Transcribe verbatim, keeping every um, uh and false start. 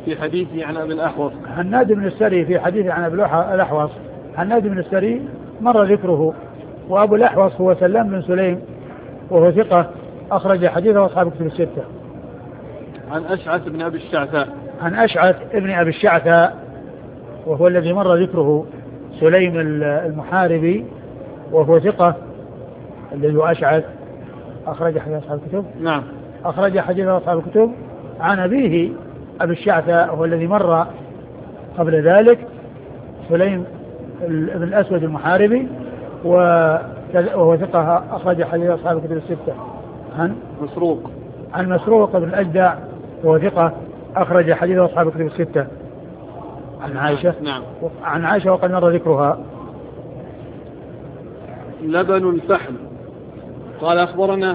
في حديثه عن أبي الأحوص. هناد بن السري في حديثه عن أبي الأحوص. هناد بن السري مر ذكره. وأبو الأحوص هو سلام بن سليم وهو ثقة أخرج حديثه أصحاب الكتب الستة. عن أشعث بن أبي الشعثاء. عن أشعث ابن أبي الشعثاء وهو الذي مر ذكره سليم المحاربي وهو ثقة الذي هو أشعث أخرج حديث أصحاب الكتب. نعم. أخرج حديث أصحاب الكتب. عن أبيه أبي الشعثاء هو الذي مر قبل ذلك سليم بن الأسود المحاربي وهو ثقة أخرج حديث أصحاب الكتب الستة. عن مسروق. عن مسروق بن الأجدع وهو ثقة أخرج حديث أصحاب الكتب الستة. عن عائشة. نعم. عن عائشة وقد مر ذكرها. لبن الفحم. قال أخبرنا